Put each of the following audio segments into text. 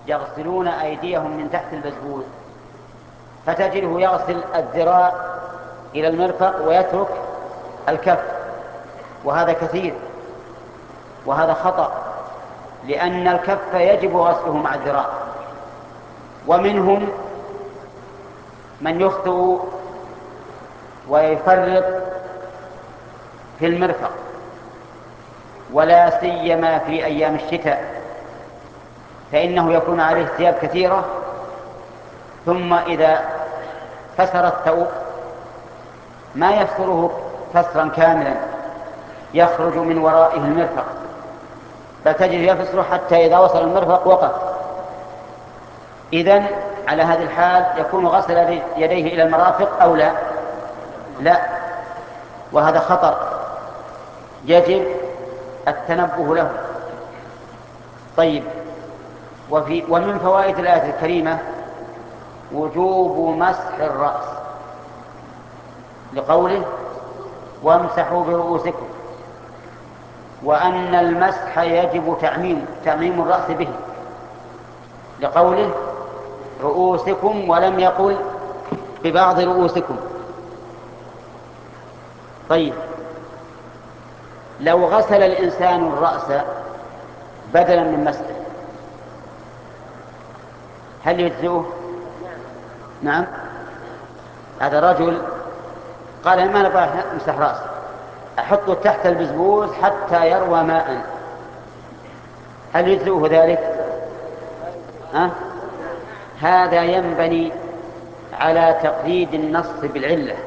يغسلون أيديهم من تحت البزبول، فتجده يغسل الذراع إلى المرفق ويترك الكف، وهذا كثير، وهذا خطأ، لأن الكف يجب غسله مع الذراع. ومنهم من يخطئ ويفرط في المرفق، ولا سيما في أيام الشتاء، فإنه يكون عليه ثياب كثيرة، ثم إذا كسر الثوب ما يكسره كسرا كاملا يخرج من ورائه المرفق، بل تجد يكسره حتى إذا وصل المرفق وقف. إذن على هذه الحال يكون غسل يديه إلى المرافق أو لا؟ لا، وهذا خطر يجب التنبه له. طيب، ومن فوائد الآية الكريمة وجوب مسح الرأس، لقوله وامسحوا برؤوسكم، وأن المسح يجب تعميم الرأس به، لقوله رؤوسكم ولم يقل ببعض رؤوسكم. طيب، لو غسل الإنسان الرأس بدلا من مسحه هل يجزئه؟ نعم. هذا رجل قال ما نبغى امسح رأسي، أحطه تحت البزبوز حتى يروى ماء، هل يجزئه ذلك؟ هذا ينبني على تقييد النص بالعلة.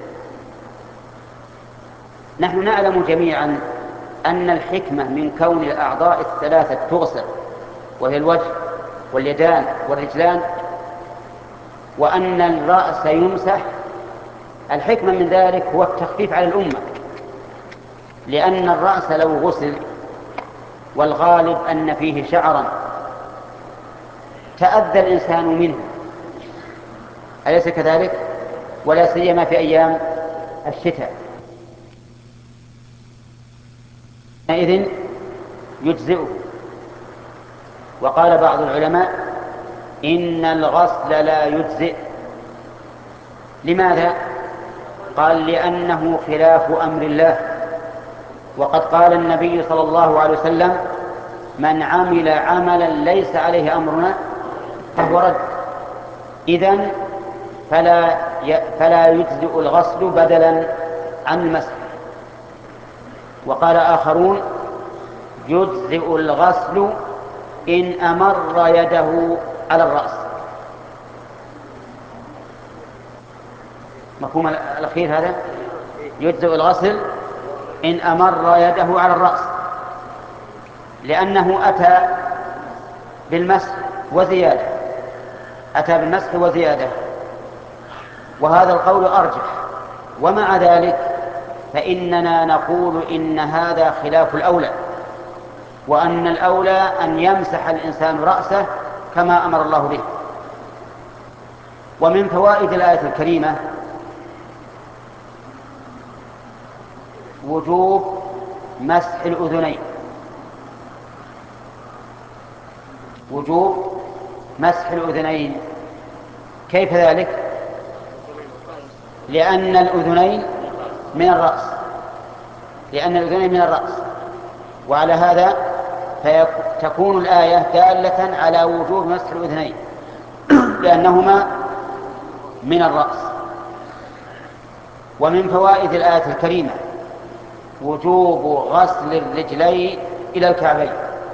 نحن نعلم جميعا أن الحكمة من كون الأعضاء الثلاثة تغسل، وهي الوجه واليدان والرجلان، وأن الرأس يمسح، الحكمة من ذلك هو التخفيف على الأمة، لأن الرأس لو غسل والغالب أن فيه شعرا تأذى الإنسان منه، أليس كذلك؟ ولا سيما في أيام الشتاء، إذن يجزئه. وقال بعض العلماء إن الغسل لا يجزئ. لماذا؟ قال لأنه خلاف أمر الله، وقد قال النبي صلى الله عليه وسلم من عمل عملا ليس عليه أمرنا فهو رد. إذن فلا يجزئ الغسل بدلا عن المسح. وقال آخرون يجزئ الغسل إن أمر يده على الرأس. مفهوم الأخير هذا؟ يجزئ الغسل إن أمر يده على الرأس، لأنه أتى بالمسح وزيادة، أتى بالمسح وزيادة، وهذا القول أرجح. ومع ذلك فإننا نقول إن هذا خلاف الأولى، وأن الأولى أن يمسح الإنسان رأسه كما أمر الله به. ومن فوائد الآية الكريمة وجوب مسح الأذنين، وجوب مسح الأذنين. كيف ذلك؟ لأن الأذنين من الرأس، لأن الأذنين من الرأس، وعلى هذا فتكون الآية دالة على وجوب مسح الأذنين لأنهما من الرأس. ومن فوائد الآية الكريمة وجوب غسل الرجلين إلى الكعبين،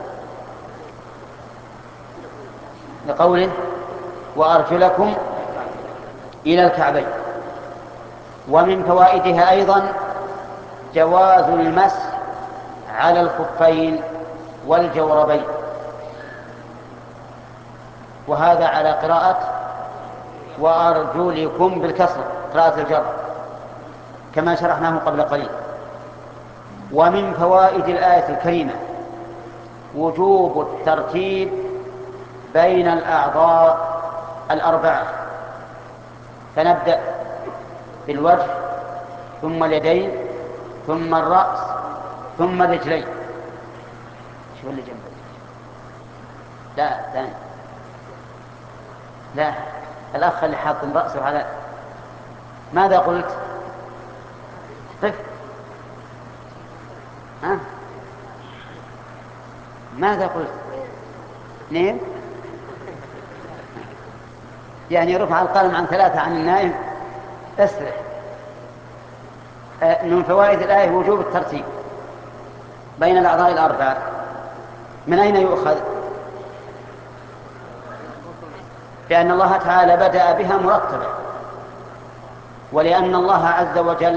لقوله وأرجلكم إلى الكعبين. ومن فوائدها أيضا جواز المسح على الخفين والجوربين، وهذا على قراءة وأرجلكم بالكسر، قراءة الجر كما شرحناه قبل قليل. ومن فوائد الآية الكريمة وجوب الترتيب بين الأعضاء الأربعة، فنبدأ بالوجه ثم اليدين ثم الرأس ثم الرجلين. شو اللي جنبه؟ لا ثاني لا، الأخ اللي حاط رأسه على ماذا قلت؟ قف. ها؟ ماذا قلت؟ 2 يعني رفع القلم عن 3 عن النائم. استرح. من فوائد الآية وجوب الترتيب بين الأعضاء الأربعة. من أين يؤخذ؟ لأن الله تعالى بدأ بها مرتبة، ولأن الله عز وجل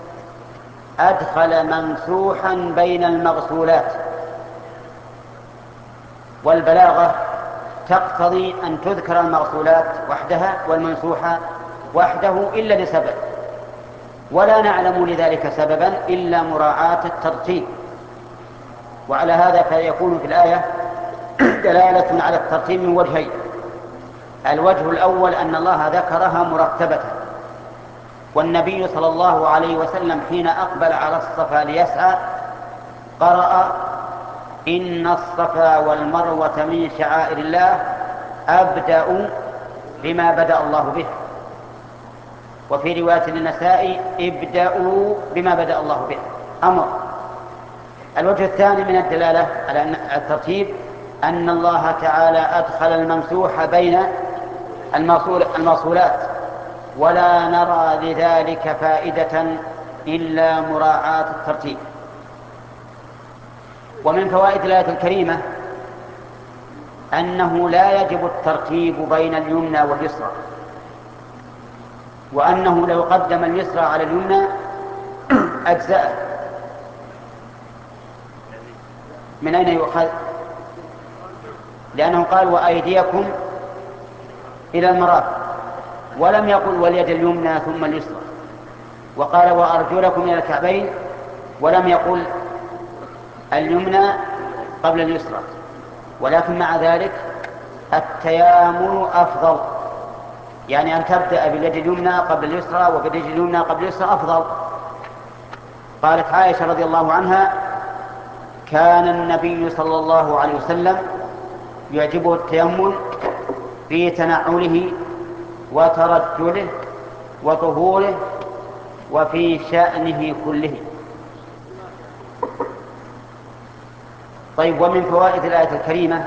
أدخل ممسوحا بين المغسولات، والبلاغة تقتضي أن تذكر المغسولات وحدها والممسوحة وحده إلا لسبب، ولا نعلم لذلك سببا إلا مراعاة الترتيب. وعلى هذا فيكون في الآية دلالة على الترتيب من وجهين: الوجه الأول أن الله ذكرها مرتبة، والنبي صلى الله عليه وسلم حين أقبل على الصفا ليسعى قرأ: إن الصفا والمروة من شعائر الله أبدأ بما بدأ الله به، وفي رواية للنسائي: ابدأوا بما بدأ الله به، أمر. الوجه الثاني من الدلالة على الترتيب أن الله تعالى أدخل الممسوح بين الموصولات، ولا نرى لذلك فائدة إلا مراعاة الترتيب. ومن فوائد الآية الكريمة أنه لا يجب الترتيب بين اليمنى واليسرى، وأنه لو قدم اليسرى على اليمنى أجزأه. من أين يؤخذ؟ لأنه قال: وأيديكم إلى المرافق، ولم يقل واليد اليمنى ثم اليسرى، وقال: وأرجلكم إلى الكعبين، ولم يقل اليمنى قبل اليسرى. ولكن مع ذلك التيامن أفضل، يعني أن تبدأ باليد اليمنى قبل اليسرى وباليد اليمنى قبل اليسرى أفضل. قالت عائشة رضي الله عنها: كان النبي صلى الله عليه وسلم يعجبه التيمم في تنعله وترجله وطهوره وفي شأنه كله. طيب، ومن فوائد الآية الكريمة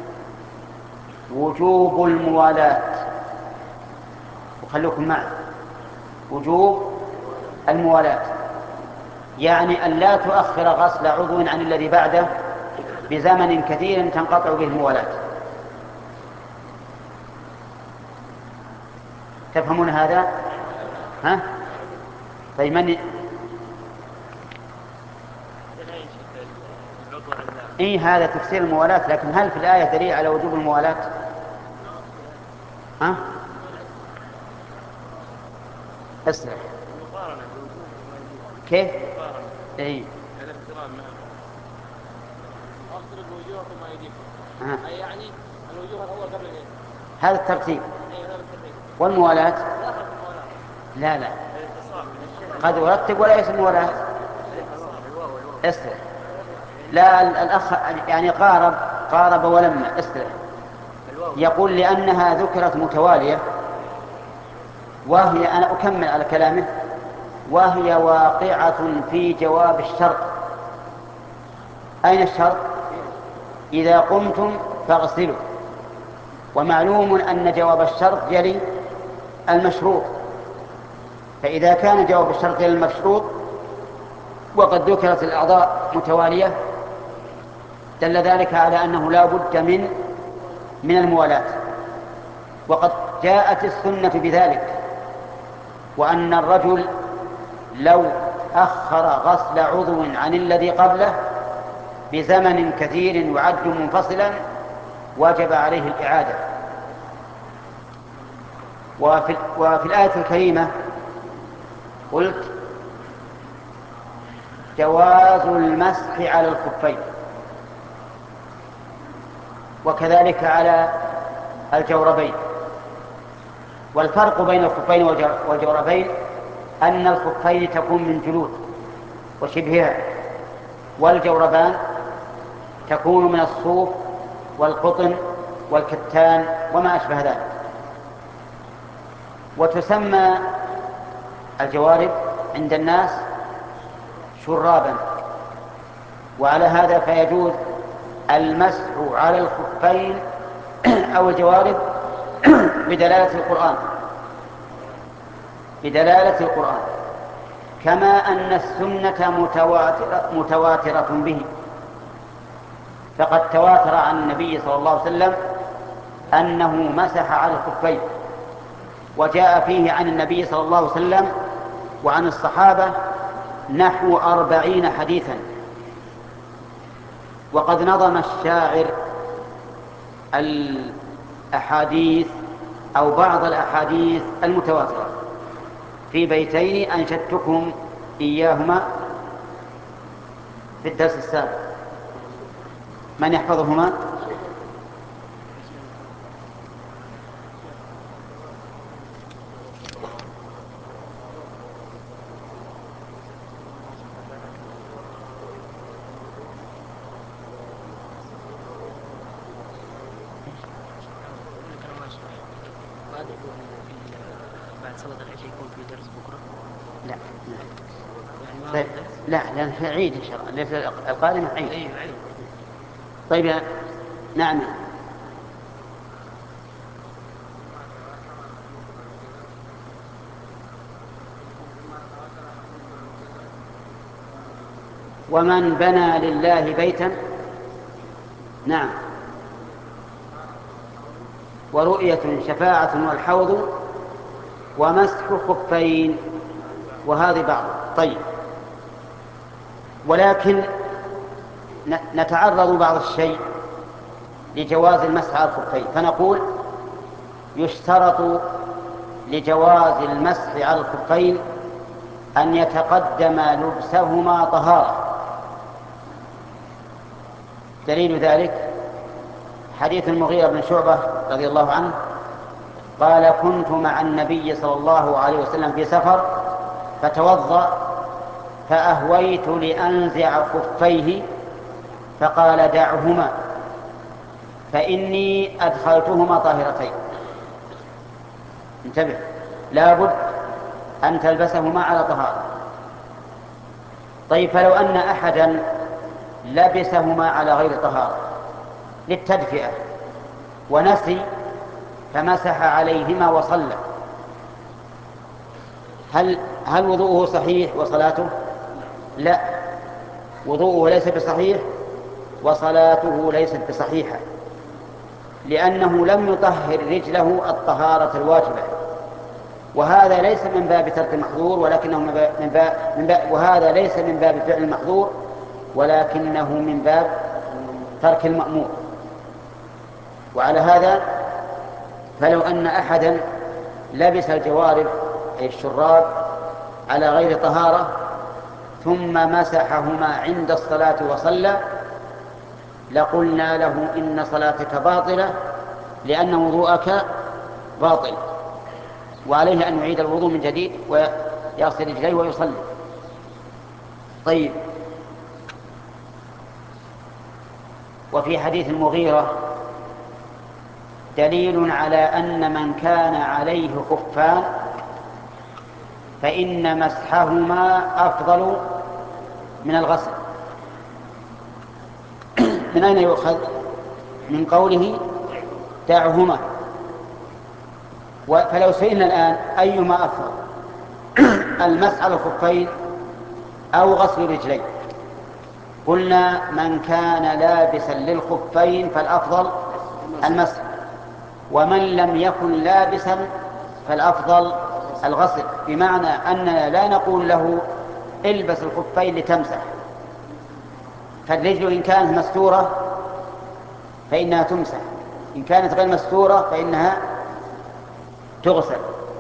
وجوب الموالاة. وخلوكم معي، وجوب الموالاة يعني أن لا تؤخر غسل عضو عن الذي بعده بزمن كثير تنقطع به الموالاة. تفهمون هذا؟ ها؟ طيب، من هذا تفسير الموالاة، لكن هل في الآية دليل على وجوب الموالاة؟ ها؟ اسمع. كيف؟ اي اضرب وجوهكم وايديكم، اي يعني الوجوه الاول قبل اليد. هذا الترتيب. والموالاة لا قد يرتب ولا اسم موالاة. استرح. لا، الأخ يعني قارب ولما. استرح. يقول لأنها ذكرت متوالية، وهي، أنا أكمل على كلامه، وهي واقعة في جواب الشرط. أين الشرط؟ إذا قمتم فاغسلوا، ومعلوم أن جواب الشرط يلي المشروط، فإذا كان جواب الشرط يلي المشروط وقد ذكرت الأعضاء متوالية دل ذلك على أنه لا بد من الموالاة. وقد جاءت السنة بذلك، وأن الرجل لو أخر غسل عضو عن الذي قبله بزمن كثير يعد منفصلا وجب عليه الإعادة. وفي الآية الكريمة قلت جواز المسح على الخفين، وكذلك على الجوربين. والفرق بين الخفين والجوربين أن الخفين تكون من جلود وشبهها، والجوربان تكون من الصوف والقطن والكتان وما أشبه ذلك. وتسمى الجوارب عند الناس شرابا. وعلى هذا فيجوز المسح على الخفين أو الجوارب بدلالة القرآن، كما أن السنة متواترة به. فقد تواتر عن النبي صلى الله عليه وسلم أنه مسح على الخفين، وجاء فيه عن النبي صلى الله عليه وسلم وعن الصحابة نحو 40 حديثا. وقد نظم الشاعر الأحاديث أو بعض الأحاديث المتواترة في بيتين أنشدتكم إياهما في الدرس السابق. من يحفظهما؟ بعد صلاة العشاء يكون في درس بكرة؟ لا يعني ما طيب. لا لأن في عيد إن شاء الله، ليس القادمة عيد. أيوة عيد. طيب نعم. ومن بنى لله بيتا، نعم، ورؤية شفاعة والحوض ومسح خفين، وهذه بعض. طيب، ولكن نتعرض بعض الشيء لجواز المسح على الخفين، فنقول يشترط لجواز المسح على الخفين أن يتقدم لبسهما طهارة. دليل ذلك حديث المغيرة بن شعبة رضي الله عنه قال: كنت مع النبي صلى الله عليه وسلم في سفر فتوضأ فأهويت لأنزع خفيه فقال: دعهما فإني أدخلتهما طاهرتين. انتبه، لا بد أن تلبسهما على طهارة. طيب، فلو أن أحدا لبسهما على غير طهارة للتدفئة ونسي فمسح عليهما وصلى، هل وضوءه صحيح وصلاته؟ لا، وضوءه ليس بصحيح وصلاته ليست بصحيحة، لأنه لم يطهر رجله الطهارة الواجبة. وهذا ليس من باب ترك المحظور، ولكنه وهذا ليس من باب فعل المحظور، ولكنه من باب ترك المأمور. وعلى هذا فلو أن أحدا لبس الجوارب أي الشراب على غير طهارة ثم مسحهما عند الصلاة وصلى لقلنا له: إن صلاتك باطلة لأن وضوءك باطل، وعليه أن يعيد الوضوء من جديد ويغسل رجليه ويصلي. طيب، وفي حديث المغيرة دليل على أن من كان عليه خفان فإن مسحهما أفضل من الغسل. من أين يؤخذ؟ من قوله: دعهما. فلو سئلنا الآن أيما أفضل، المسح على الخفين أو غسل رجلين، قلنا من كان لابسا للخفين فالأفضل المسح، ومن لم يكن لابسا فالأفضل الغسل، بمعنى أننا لا نقول له البس الخفين لتمسح. فالرجل إن كانت مستورة فإنها تمسح، إن كانت غير مستورة فإنها تغسل.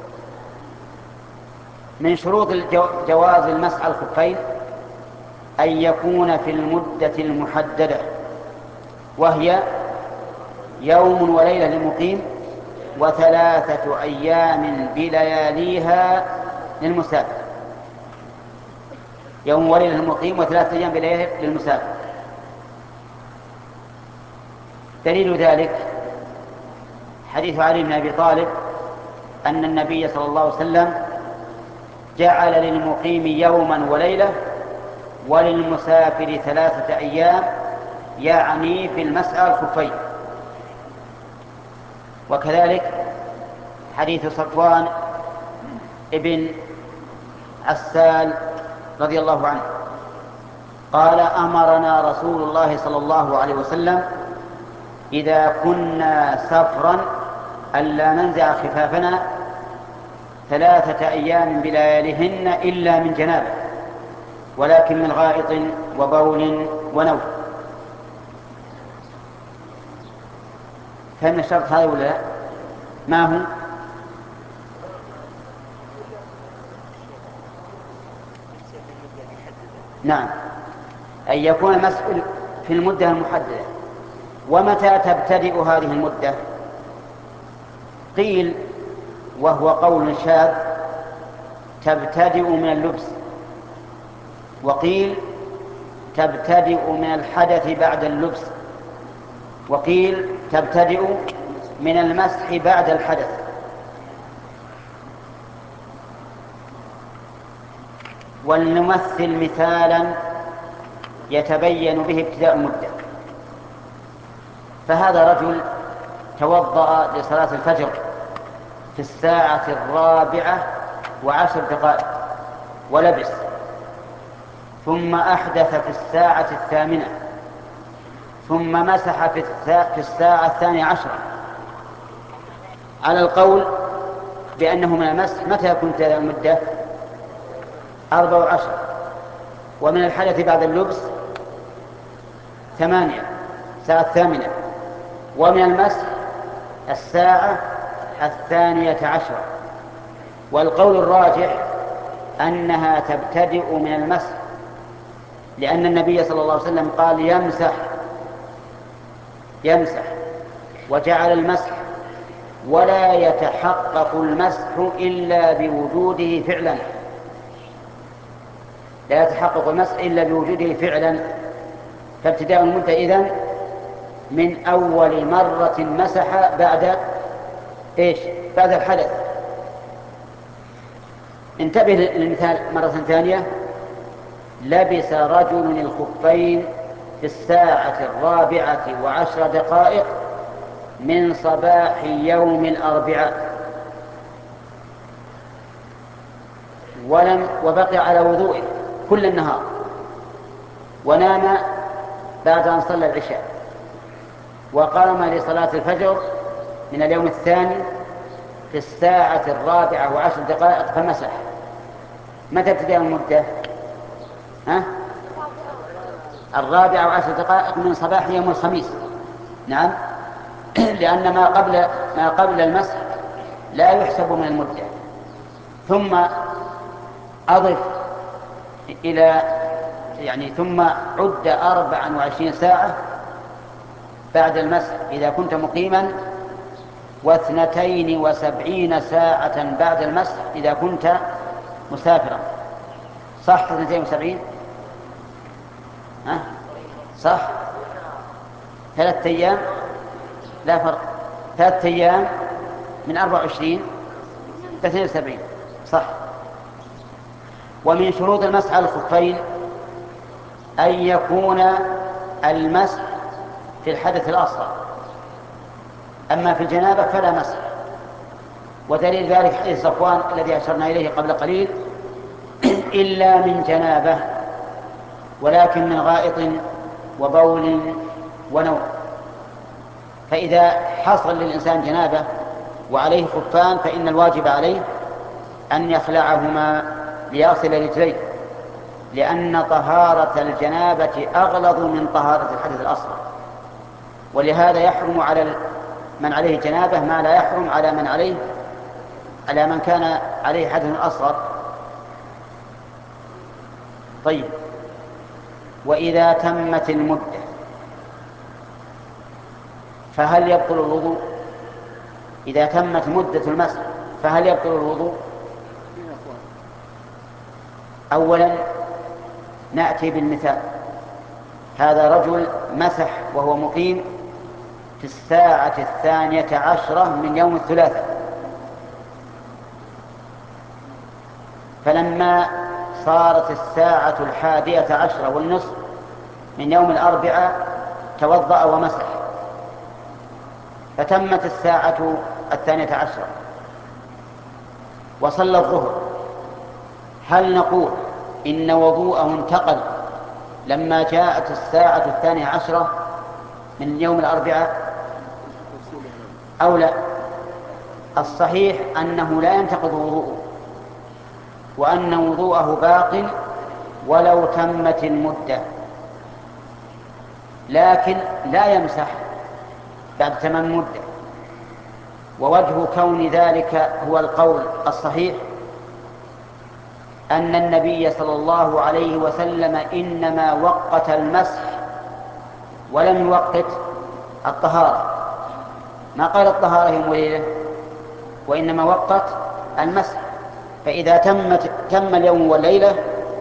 من شروط جواز المسح على الخفين أن يكون في المدة المحددة، وهي يوم وليلة للمقيم و3 أيام بلياليها للمسافر. يوم وليلة للمقيم و3 أيام بلياليها للمسافر. دليل ذلك حديث علي بن أبي طالب أن النبي صلى الله عليه وسلم جعل للمقيم يوما وليلة وللمسافر 3 أيام، يعني في المسعى الخفين. وكذلك حديث صفوان ابن عسال رضي الله عنه قال: أمرنا رسول الله صلى الله عليه وسلم إذا كنا سفرا ألا ننزع خفافنا 3 أيام بلياليهن إلا من جنابه، ولكن من غائط وبول ونوم. فهم الشرط هذا ولا لا؟ ما هو؟ نعم، أن يكون المسؤول في المدة المحددة. ومتى تبتدئ هذه المدة؟ قيل، وهو قول شاذ، تبتدئ من اللبس، وقيل تبتدئ من الحدث بعد اللبس، وقيل تبتدئ من المسح بعد الحدث. ولنمثل مثالا يتبين به ابتداء المدة. فهذا رجل توضأ لصلاة الفجر في 4:10 ولبس، ثم أحدث في 8:00، ثم مسح في 12:12. على القول بأنه من المسح متى يكون تلك المدة؟ 14. ومن الحدث بعد اللبس 8، 8:00. ومن المسح 12:12. والقول الراجح أنها تبتدئ من المسح، لأن النبي صلى الله عليه وسلم قال: يمسح، وجعل المسح ولا يتحقق المسح إلا بوجوده فعلا. لا يتحقق المسح إلا بوجوده فعلا. فابتداء المدة إذن من أول مرة مسح بعد بعد الحدث. انتبه للمثال مرة ثانية: لبس رجل الخفين في 4:10 من صباح يوم الأربعاء، وبقي على وضوئه كل النهار، ونام بعد أن صلى العشاء، وقام لصلاة الفجر من اليوم الثاني في 4:10 فمسح. متى ابتدأ المدة؟ 4:10 من صباح يوم الخميس. نعم، لأن ما قبل المسح لا يحسب من المدة. ثم أضف إلى ثم عد 24 ساعة بعد المسح إذا كنت مقيما، و72 ساعة بعد المسح إذا كنت مسافرا. صح 72؟ صح. 3 أيام، لا فرق. 3 أيام من 24 72. صح. ومن شروط المسح على الخفين أن يكون المسح في الحدث الأصغر، أما في الجنابة فلا مسح. ودليل ذلك حديث صفوان الذي أشرنا إليه قبل قليل: إلا من جنابة، ولكن من غائط وبول ونوم. فإذا حصل للإنسان جنابة وعليه خفان فإن الواجب عليه أن يخلعهما ليغسل رجليه، لأن طهارة الجنابة أغلظ من طهارة الحدث الأصغر. ولهذا يحرم على من عليه جنابة ما لا يحرم على من كان عليه حدث أصغر. طيب، وإذا تمت المدة فهل يبطل الوضوء؟ إذا تمت مدة المسح فهل يبطل الوضوء؟ أولا نأتي بالمثال: هذا رجل مسح وهو مقيم في 12:12 من يوم الثلاثاء، فلما صارت الساعة 11:30 من يوم الأربعاء توضأ ومسح، فتمت الساعة 12 وصلى الظهر، هل نقول إن وضوءه انتقل لما جاءت الساعة 12 من يوم الأربعاء أو لا؟ الصحيح أنه لا ينتقض وضوءه، وأن وضوءه باق ولو تمت المدة، لكن لا يمسح بعد تمام المدة. ووجه كون ذلك هو القول الصحيح أن النبي صلى الله عليه وسلم إنما وقت المسح ولم يوقت الطهارة، ما قال الطهارة يوم وليلة، وإنما وقت المسح. فإذا تم اليوم والليلة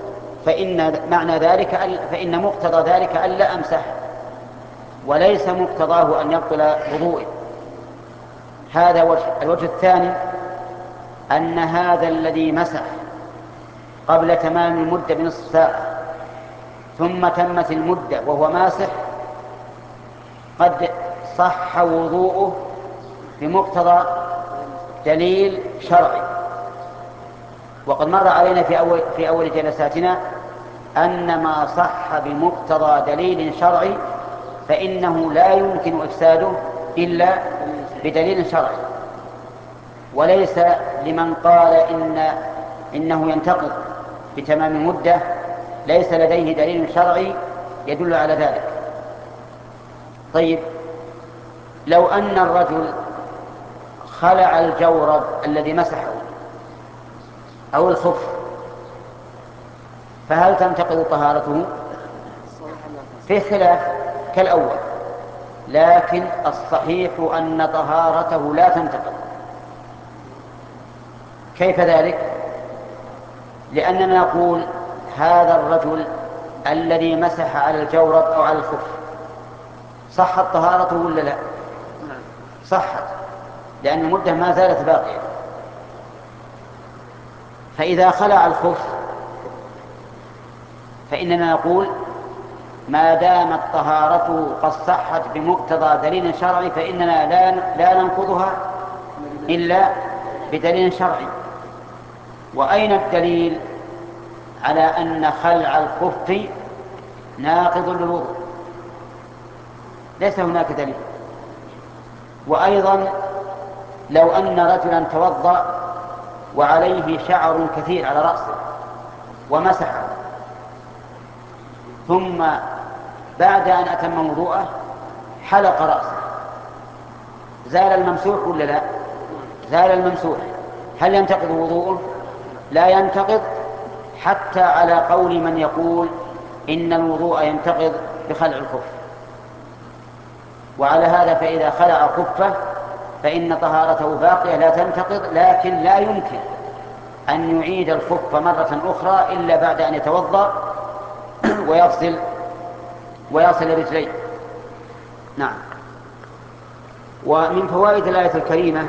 فإن مقتضى ذلك ألا أمسح، وليس مقتضاه أن يبطل وضوئه. هذا وجه. الوجه الثاني أن هذا الذي مسح قبل تمام المدة بنصف ساعة ثم تمت المدة وهو ماسح قد صح وضوءه بمقتضى دليل شرعي. وقد مر علينا في أول جلساتنا أن ما صح بمقتضى دليل شرعي فإنه لا يمكن إفساده إلا بدليل شرعي، وليس لمن قال إنه ينتقض بتمام المدة ليس لديه دليل شرعي يدل على ذلك. طيب، لو أن الرجل خلع الجورب الذي مسحه أو الخف، فهل تنتقض طهارته؟ في خلاف كالأول، لكن الصحيح أن طهارته لا تنتقض. كيف ذلك؟ لأننا نقول هذا الرجل الذي مسح على الجورب أو على الخف صحت طهارته ولا لا؟ صحت، لأن المدة ما زالت باقية. فإذا خلع الخف فإننا نقول ما دامت طهارته قد صحت بمقتضى دليل شرعي فإننا لا ننقضها إلا بدليل شرعي. وأين الدليل على أن خلع الخف ناقض للوضوء؟ ليس هناك دليل. وأيضا لو أن رجلا توضأ وعليه شعر كثير على رأسه ومسحه، ثم بعد أن أتم وضوءه حلق رأسه، زال الممسوح ولا لا؟ زال الممسوح. هل ينتقض وضوءه؟ لا ينتقض، حتى على قول من يقول إن الوضوء ينتقض بخلع الخف. وعلى هذا فإذا خلع خفه فإن طهارته باقية لا تنتقض، لكن لا يمكن أن يعيد الخف مرة أخرى إلا بعد أن يتوضأ ويغسل رجليه. نعم. ومن فوائد الآية الكريمة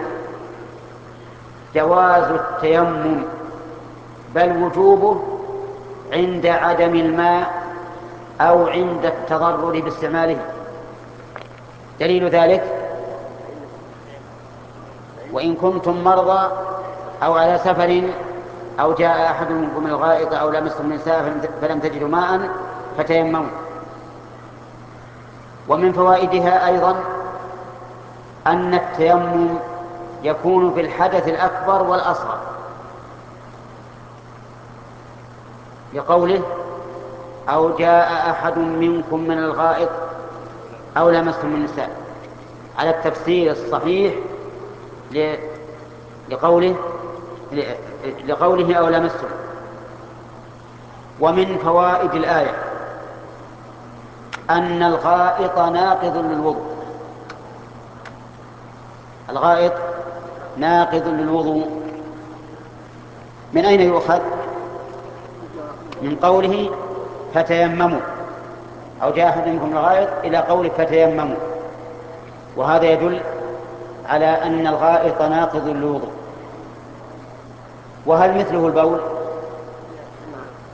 جواز التيمم، بل وجوبه عند عدم الماء أو عند التضرر باستعماله. دليل ذلك: وإن كنتم مرضى أو على سفر أو جاء أحد منكم من الغائط أو لمستم النساء فلم تجدوا ماء فتيمموا. ومن فوائدها أيضا أن التيمم يكون بالحدث الأكبر والأصغر، لقوله أو جاء أحد منكم من الغائط أو لمستم النساء، على التفسير الصحيح لقوله أو لمستم. ومن فوائد الآية أن الغائط ناقض للوضوء. الغائط ناقض للوضوء. من أين يؤخذ؟ من قوله فتيمموا، أو جاء أحد منكم من الغائط إلى قوله فتيمموا، وهذا يدل على أن الغائط ناقض للوضوء. وهل مثله البول؟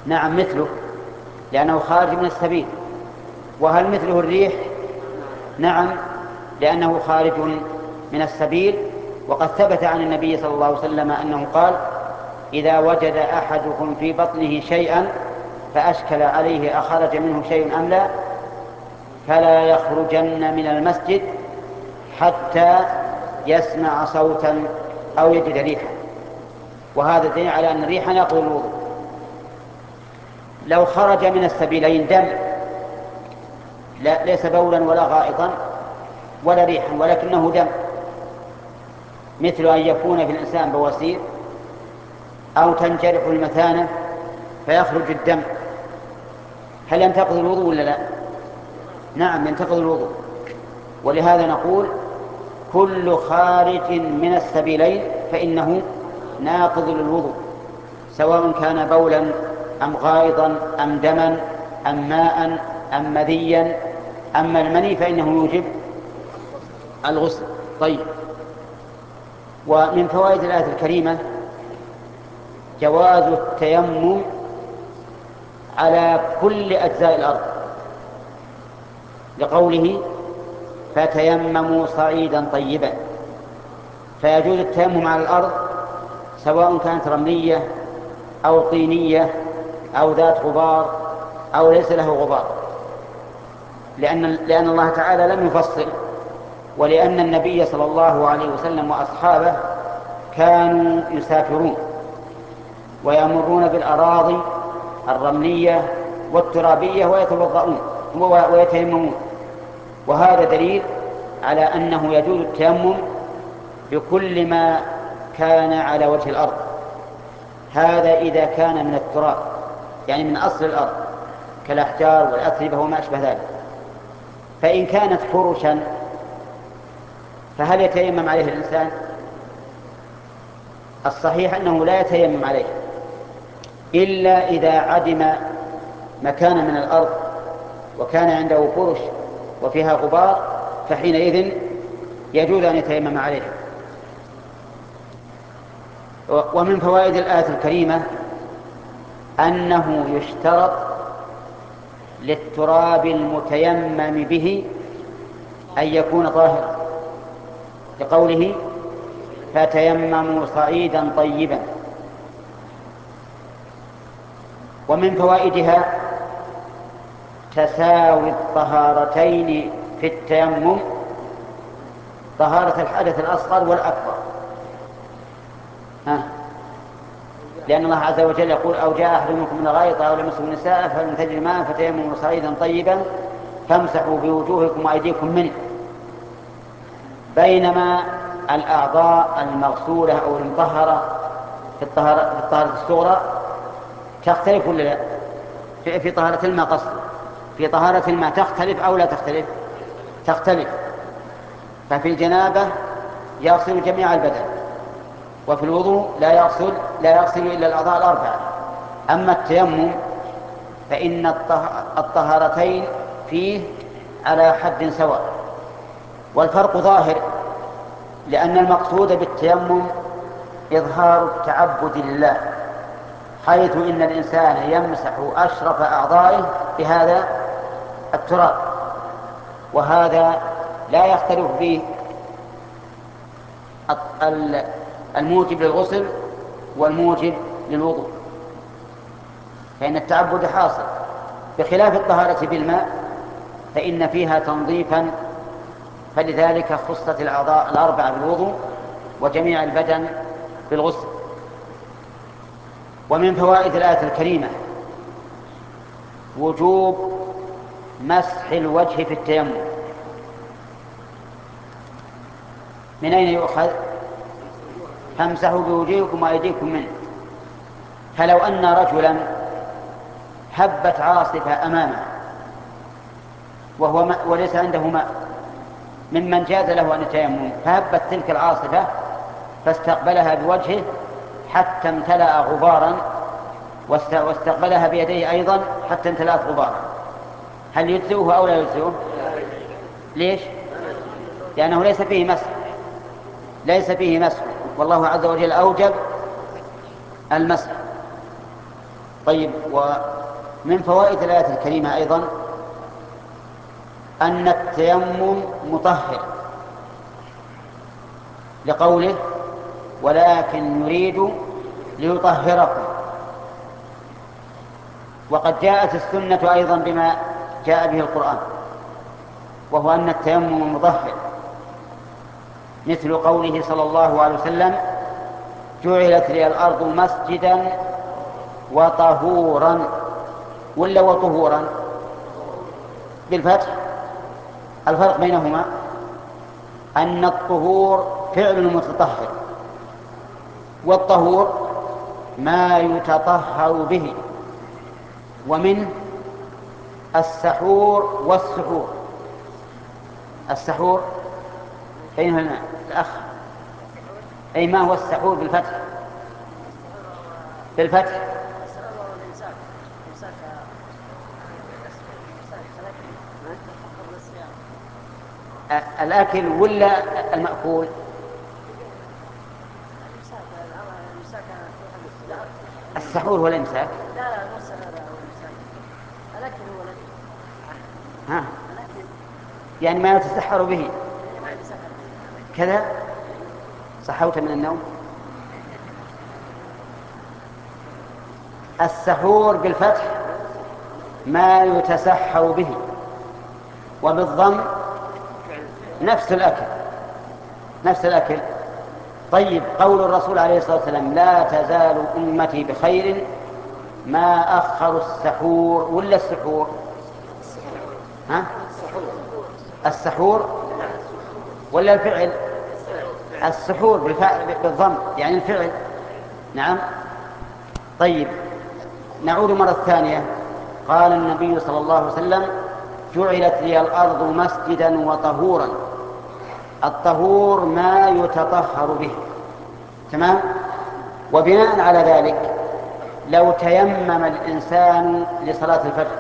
نعم مثله، لأنه خارج من السبيل. وهل مثله الريح؟ نعم، لأنه خارج من السبيل. وقد ثبت عن النبي صلى الله عليه وسلم أنه قال: إذا وجد أحدكم في بطنه شيئا فأشكل عليه أخرج منه شيء أم لا فلا يخرجن من المسجد حتى يسمع صوتا أو يجد ريحا. وهذا دليل على أن الريح ناقض الوضوء. لو خرج من السبيلين دم، ليس بولا ولا غائطا ولا ريحا ولكنه دم، مثل أن يكون في الإنسان بواسير أو تنجرح المثانة فيخرج الدم، هل ينتقض الوضوء ولا لا؟ نعم ينتقض الوضوء. ولهذا نقول كل خارج من السبيلين فإنه ناقض للوضوء، سواء كان بولا أم غائطا أم دما أم ماء أم مذيا. أما المني فإنه يوجب الغسل. طيب، ومن فوائد الآية الكريمة جواز التيمم على كل أجزاء الأرض، لقوله: فتيمموا صعيدا طيبا. فيجوز التيمم على الأرض سواء كانت رملية أو طينية أو ذات غبار أو ليس له غبار، لأن الله تعالى لم يفصل، ولأن النبي صلى الله عليه وسلم وأصحابه كانوا يسافرون ويمرون بالأراضي الرملية والترابية ويتوضؤون ويتيممون. وهذا دليل على أنه يجوز التيمم بكل ما كان على وجه الأرض. هذا إذا كان من التراب، يعني من أصل الأرض كالأحجار والأتربة وما أشبه ذلك. فإن كانت فرشا فهل يتيمم عليه الإنسان؟ الصحيح أنه لا يتيمم عليه إلا إذا عدم مكان من الأرض وكان عنده فرش وفيها غبار، فحينئذ يجوز أن يتيمم عليه. ومن فوائد الآية الكريمة أنه يشترط للتراب المتيمم به أن يكون طاهرا، لقوله: فتيمموا صعيدا طيبا. ومن فوائدها تساوي الطهارتين في التيمم، طهارة الحدث الأصغر والأكبر. لأن الله عز وجل يقول: أو جاء أحد منكم من الغائط أو لمسوا النساء فلم تجدوا ماء فتيمموا صعيدا طيبا فامسحوا بوجوهكم وأيديكم منه. بينما الأعضاء المغسولة أو المطهرة في الطهارة الصغرى تختلف ولا لا؟ في طهارة الماء قصد، في طهارة الماء تختلف أو لا تختلف؟ تختلف. ففي الجنابة يغسل جميع البدن، وفي الوضوء لا يغسل إلا الأعضاء الأربعة. أما التيمم فإن الطهارتين فيه على حد سواء، والفرق ظاهر، لأن المقصود بالتيمم إظهار التعبد لله، حيث إن الإنسان يمسح أشرف أعضائه بهذا التراب، وهذا لا يختلف فيه الموجب للغسل والموجب للوضوء، فإن التعبد حاصل، بخلاف الطهارة بالماء فإن فيها تنظيفا، فلذلك خصت الأعضاء الأربعة بالوضوء وجميع البدن بالغسل. ومن فوائد الآية الكريمة وجوب مسح الوجه في التيمم. من أين يؤخذ؟ فامسحوا بوجوهكم وأيديكم منه. فلو أن رجلا هبت عاصفة أمامه وليس عنده ماء ممن جاز له أن يتيمم، فهبت تلك العاصفة فاستقبلها بوجهه حتى امتلأ غبارا، واستقبلها بيديه أيضا حتى امتلأت غبارا، هل يجزئه أو لا يجزئه؟ ليش؟ لأنه ليس فيه مسح، والله عز وجل أوجب المسح. طيب، ومن فوائد الآية الكريمة أيضا أن التيمم مطهر، لقوله ولكن يريد ليطهركم. وقد جاءت السنة أيضا بما جاء به القرآن، وهو أن التيمم مطهر، مثل قوله صلى الله عليه وسلم جعلت لي الأرض مسجدا وطهورا، ولا وطهورا بالفتح؟ الفرق بينهما أن الطهور فعل متطهر، والطهور ما يتطهر به، ومنه السحور والسحور. السحور أين هنا الأخ؟ أي ما هو السحور بالفتح؟ بالفتح الأكل ولا المأكول؟ السحور هو الإمساك. لا مو السحور هو الإمساك، الأكل هو الأكل. ها، يعني ما يتسحر به كذا. صحوت من النوم. السحور بالفتح ما يتسحر به، وبالضم نفس الأكل، نفس الأكل. طيب، قول الرسول عليه الصلاة والسلام لا تزال أمتي بخير ما أخر السحور ولا السحور؟ ها؟ السحور ولا الفعل؟ السحور بالضم يعني الفعل. نعم. طيب، نعود مرة ثانية. قال النبي صلى الله عليه وسلم جعلت لي الأرض مسجدا وطهورا. الطهور ما يتطهر به، تمام. وبناء على ذلك لو تيمم الإنسان لصلاة الفجر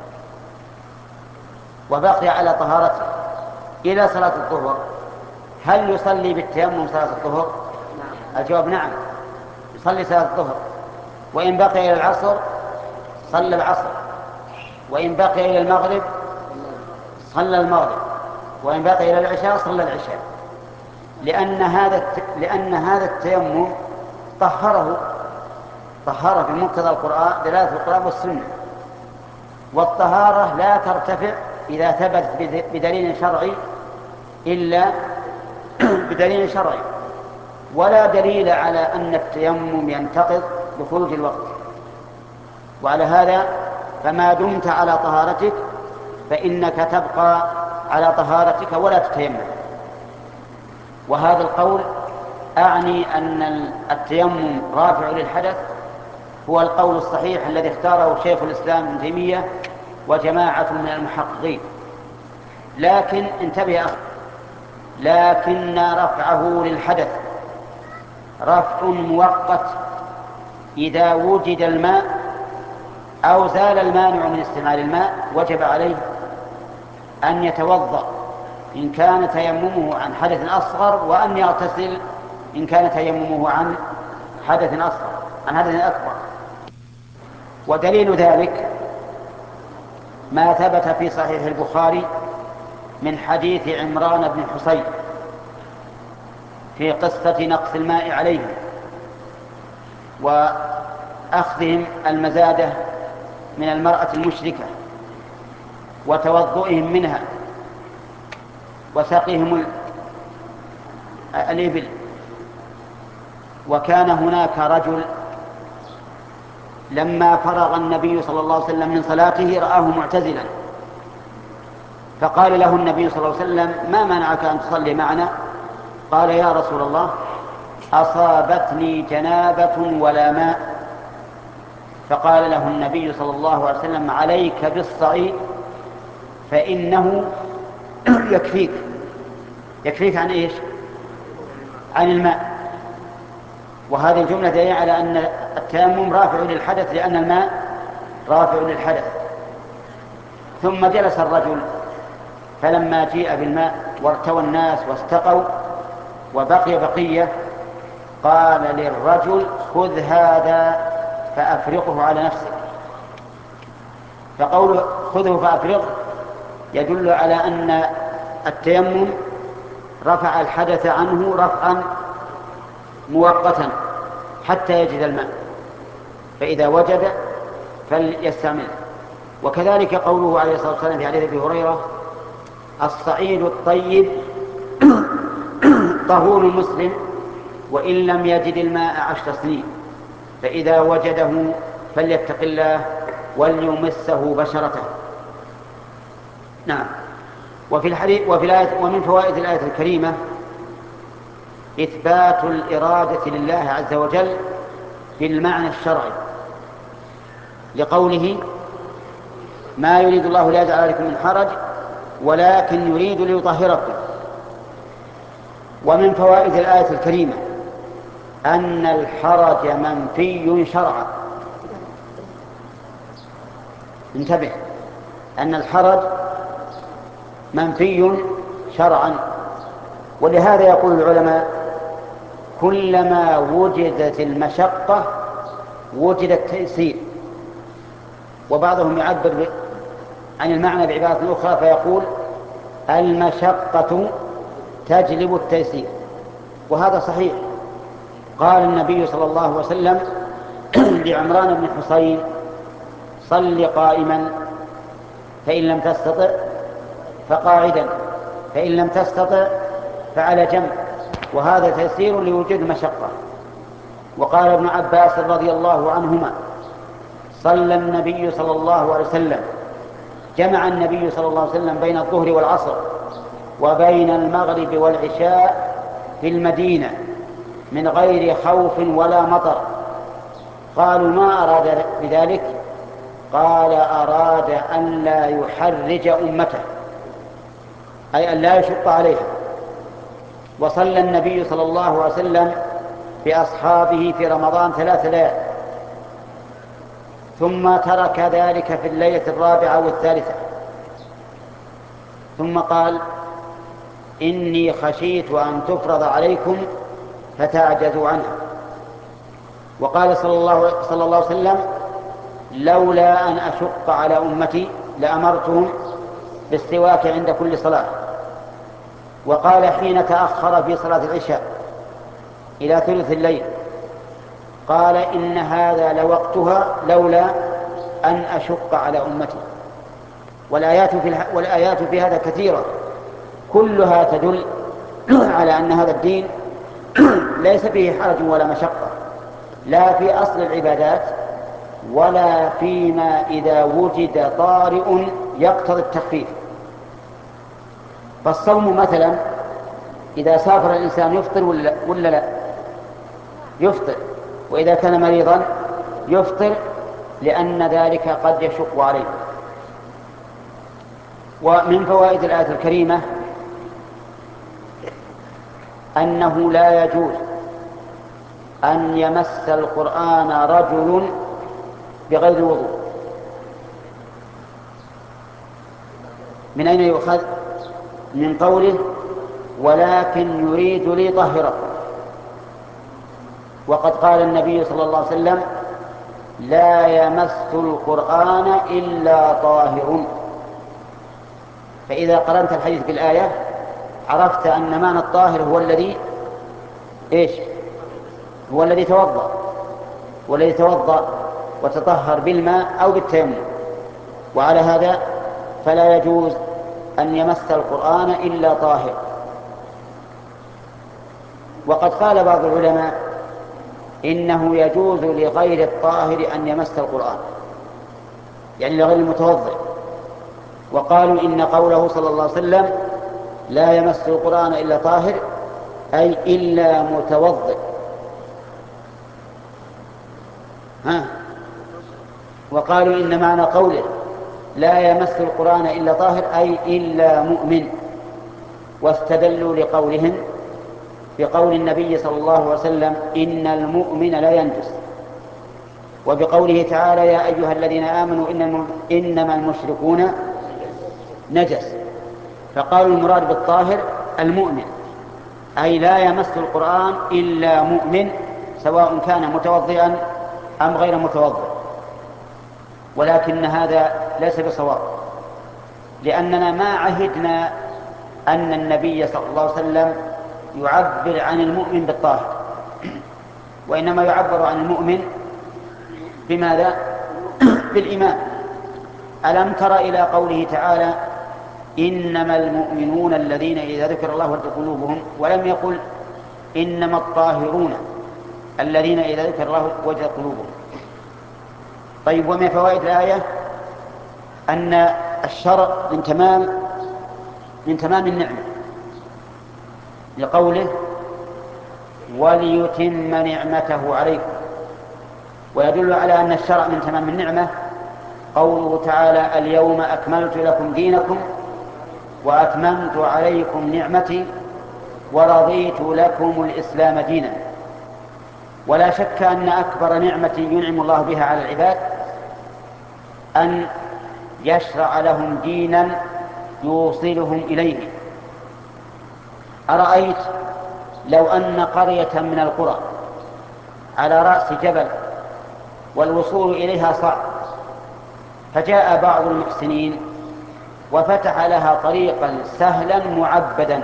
وبقي على طهارته إلى صلاة الظهر، هل يصلي بالتيمم صلاة الظهر؟ الجواب نعم، يصلي صلاة الظهر. وإن بقي إلى العصر صلى العصر، وإن بقي إلى المغرب صلى المغرب، وإن بقي إلى العشاء صلى العشاء، لأن هذا التيمم طهره بمقتضى القرآن، دلالة القرآن والسنة. والطهارة لا ترتفع إذا ثبتت بدليل شرعي إلا بدليل شرعي، ولا دليل على أن التيمم ينتقض بخروج الوقت. وعلى هذا فما دمت على طهارتك فإنك تبقى على طهارتك ولا تتيمم. وهذا القول أعني أن التيمم رافع للحدث هو القول الصحيح الذي اختاره شيخ الإسلام ابن تيمية وجماعة من المحققين. لكن انتبه أخي، لكن رفعه للحدث رفع مؤقت. إذا وجد الماء أو زال المانع من استعمال الماء وجب عليه أن يتوضأ إن كان تيممه عن حدث أصغر، وأن يغتسل إن كان تيممه عن حدث أكبر. ودليل ذلك ما ثبت في صحيح البخاري من حديث عمران بن حصين في قصة نقص الماء عليهم وأخذهم المزادة من المرأة المشركة وتوضؤهم منها وسقيهم الإبل. وكان هناك رجل لما فرغ النبي صلى الله عليه وسلم من صلاته رآه معتزلا، فقال له النبي صلى الله عليه وسلم ما منعك أن تصلي معنا؟ قال يا رسول الله أصابتني جنابة ولا ماء. فقال له النبي صلى الله عليه وسلم عليك بالصعيد فإنه يكفيك عن إيش؟ عن الماء. وهذه الجملة دليل على أن التيمم رافع للحدث لأن الماء رافع للحدث. ثم جلس الرجل، فلما جيء بالماء وارتوى الناس واستقوا وبقي بقية قال للرجل خذ هذا فأفرقه على نفسك. فقوله خذه فأفرغه يدل على أن التيمم رفع الحدث عنه رفعا مؤقتا حتى يجد الماء، فإذا وجد فليستعمله. وكذلك قوله عليه الصلاة والسلام في حديث أبي هريرة: الصعيد الطيب طهور المسلم وإن لم يجد الماء 10 سنين، فإذا وجده فليتق الله وليمسه بشرته. نعم. وفي الآية ومن فوائد الآية الكريمة إثبات الإرادة لله عز وجل في المعنى الشرعي، لقوله: ما يريد الله ليجعل عليكم من حرج ولكن يريد ليطهركم. ومن فوائد الآية الكريمة أن الحرج منفي شرعا. انتبه، أن الحرج منفي شرعا، ولهذا يقول العلماء: كلما وجدت المشقة وجد التيسير. وبعضهم يعبر عن المعنى بعبارة أخرى فيقول: المشقة تجلب التيسير. وهذا صحيح. قال النبي صلى الله عليه وسلم لعمران بن حصين: صل قائما فإن لم تستطع فقاعدا فإن لم تستطع فعلى جنب، وهذا تيسير لوجود المشقة. وقال ابن عباس رضي الله عنهما: صلى النبي صلى الله عليه وسلم، جمع النبي صلى الله عليه وسلم بين الظهر والعصر وبين المغرب والعشاء في المدينة من غير خوف ولا مطر. قالوا: ما أراد بذلك؟ قال: أراد أن لا يحرج أمته، أي أن لا يشق عليها. وصلى النبي صلى الله عليه وسلم بأصحابه في رمضان 3 ليال، ثم ترك ذلك في الليلة 4 والثالثة، ثم قال: إني خشيت أن تفرض عليكم فتعجزوا عنها. وقال صلى الله عليه وسلم: لولا أن أشق على أمتي لأمرتهم بالسواك عند كل صلاة. وقال حين تأخر في صلاة العشاء إلى ثلث الليل: قال: إن هذا لوقتها لولا أن أشق على أمتي. والآيات في هذا كثيرة، كلها تدل على أن هذا الدين ليس فيه حرج ولا مشقة، لا في أصل العبادات ولا فيما إذا وجد طارئ يقتضي التخفيف. فالصوم مثلا إذا سافر الإنسان يفطر ولا لا؟ يفطر. وإذا كان مريضا يفطر، لأن ذلك قد يشق عليه. ومن فوائد الآية الكريمة أنه لا يجوز أن يمس القرآن رجل بغير وضوء. من أين يؤخذ؟ من قوله: ولكن يريد ليطهركم. وقد قال النبي صلى الله عليه وسلم: لا يمس القرآن إلا طاهر. فإذا قرنت الحديث بالآية عرفت أن معنى الطاهر هو الذي هو الذي توضأ، والذي توضأ وتطهر بالماء أو بالتيمم. وعلى هذا فلا يجوز أن يمس القرآن إلا طاهر. وقد قال بعض العلماء إنه يجوز لغير الطاهر أن يمس القرآن، يعني لغير المتوضئ. وقالوا إن قوله صلى الله عليه وسلم: لا يمس القرآن إلا طاهر، أي إلا متوضئ. وقالوا إن معنى قوله: لا يمس القرآن إلا طاهر، أي إلا مؤمن. واستدلوا لقولهم بقول النبي صلى الله عليه وسلم: إن المؤمن لا ينجس، وبقوله تعالى: يا أيها الذين آمنوا إنما المشركون نجس. فقالوا المراد بالطاهر المؤمن، أي لا يمس القرآن إلا مؤمن، سواء كان متوضئا أم غير متوضئ. ولكن هذا ليس بصواب، لأننا ما عهدنا أن النبي صلى الله عليه وسلم يعبر عن المؤمن بالطاهر، وإنما يعبر عن المؤمن بماذا؟ بالإيمان. ألم تر إلى قوله تعالى إنما المؤمنون الذين إذا ذكر الله وجلت قلوبهم، ولم يقل إنما الطاهرون الذين إذا ذكر الله وجلت قلوبهم. طيب، ومن فوائد الآية أن الشرع من تمام النعمة، لقوله وليتم نعمته عليكم. ويدل على أن الشرع من تمام النعمة قوله تعالى اليوم أكملت لكم دينكم وأتممت عليكم نعمتي ورضيت لكم الإسلام دينا. ولا شك أن أكبر نعمة ينعم الله بها على العباد أن يشرع لهم دينا يوصلهم إليه. أرأيت لو أن قرية من القرى على رأس جبل والوصول إليها صعب، فجاء بعض المحسنين وفتح لها طريقا سهلا معبدا،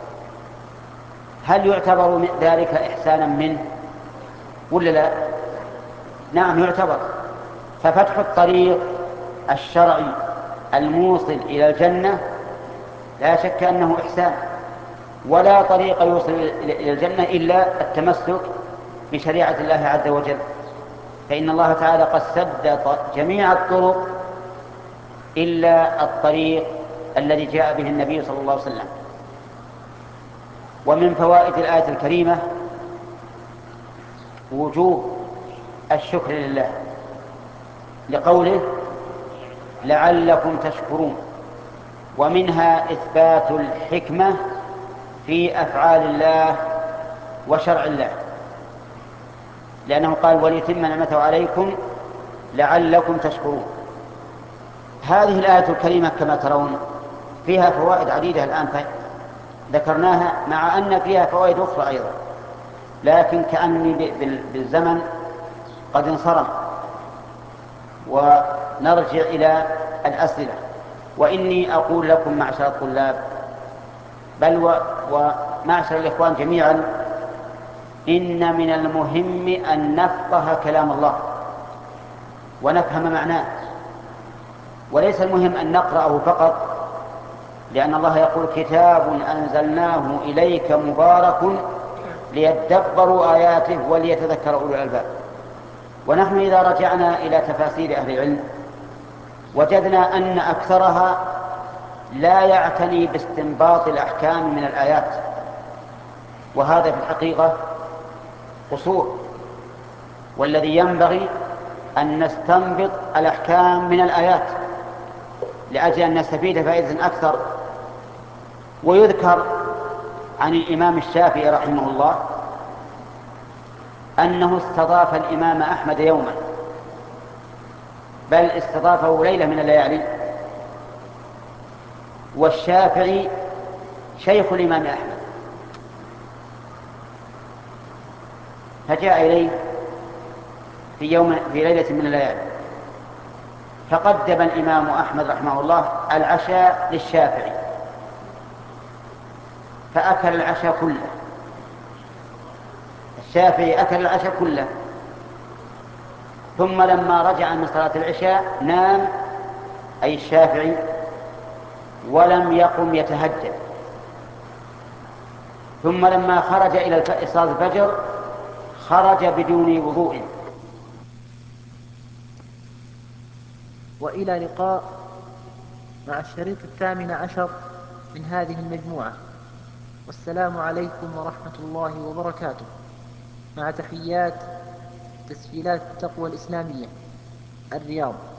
هل يعتبر ذلك إحسانا منه ولا لا؟ نعم يعتبر. ففتح الطريق الشرعي الموصل إلى الجنة لا شك أنه إحسان، ولا طريق يوصل إلى الجنة إلا التمسك بشريعة الله عز وجل، فإن الله تعالى قد سد جميع الطرق إلا الطريق الذي جاء به النبي صلى الله عليه وسلم. ومن فوائد الآية الكريمة وجوب الشكر لله، لقوله لعلكم تشكرون، ومنها إثبات الحكمة في أفعال الله وشرع الله، لأنه قال وليتم نعمته عليكم لعلكم تشكرون. هذه الآية الكريمة كما ترون فيها فوائد عديدة الآن ذكرناها، مع أن فيها فوائد أخرى أيضا، لكن كأني بالزمن قد انصرم، ونرجع إلى الأسئلة. وإني أقول لكم معشر الطلاب بل ومعشر الإخوان جميعا إن من المهم أن نفقه كلام الله ونفهم معناه، وليس المهم أن نقرأه فقط، لأن الله يقول كتاب أنزلناه إليك مبارك ليدبروا آياته وليتذكر أولو الألباب. ونحن إذا رجعنا إلى تفاسير أهل العلم وجدنا أن أكثرها لا يعتني باستنباط الأحكام من الآيات، وهذا في الحقيقة قصور، والذي ينبغي أن نستنبط الأحكام من الآيات لأجل أن نستفيد فائدة أكثر. ويذكر عن الإمام الشافعي رحمه الله أنه استضاف الإمام أحمد يوما، بل استضافه ليلة من الليالي، والشافعي شيخ الإمام أحمد، فجاء إليه في ليلة من الليالي، فقدم الإمام أحمد رحمه الله العشاء للشافعي، فأكل العشاء كله. الشافعي أكل العشاء كله، ثم لما رجع من صلاة العشاء نام أي الشافعي ولم يقم يتهجد، ثم لما خرج إلى صلاة الفجر خرج بدون وضوء. وإلى لقاء مع الشريط 18 من هذه المجموعة، والسلام عليكم ورحمة الله وبركاته، مع تحيات تسجيلات التقوى الإسلامية، الرياض.